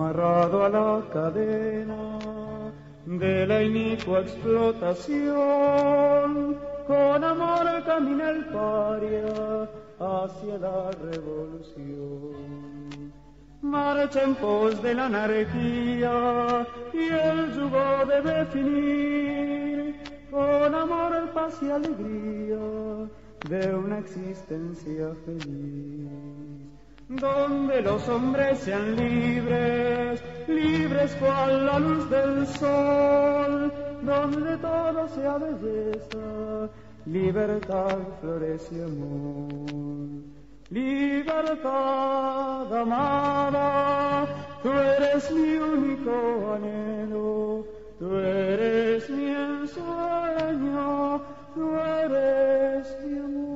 amarrado a la cadena de la inicua explotación, con amor camina el paria hacia la revolución. Marcha en pos de la anarquía y el yugo debe finir, con amor, paz y alegría de una existencia feliz, donde los hombres sean libres, libres cual la luz del sol, donde todo sea belleza, libertad, flores y amor. Libertad amada, tú eres mi único anhelo, tú eres mi ensueño, tú eres mi amor.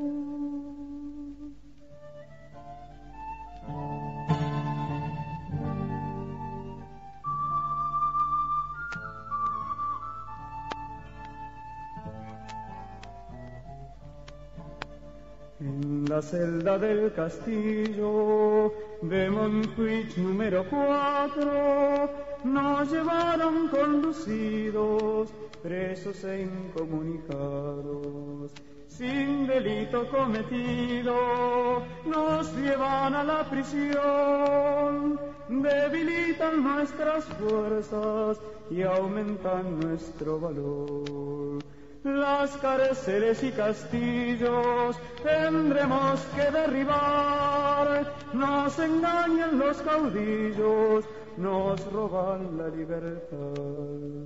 En la celda del castillo de Montjuic número 4 nos llevaron conducidos, presos e incomunicados. Sin delito cometido nos llevan a la prisión, debilitan nuestras fuerzas y aumentan nuestro valor. Las cárceles y castillos tendremos que derribar, nos engañan los caudillos, nos roban la libertad.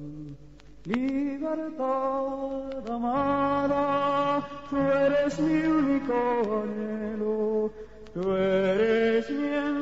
Libertad amada, tú eres mi único anhelo, tú eres mi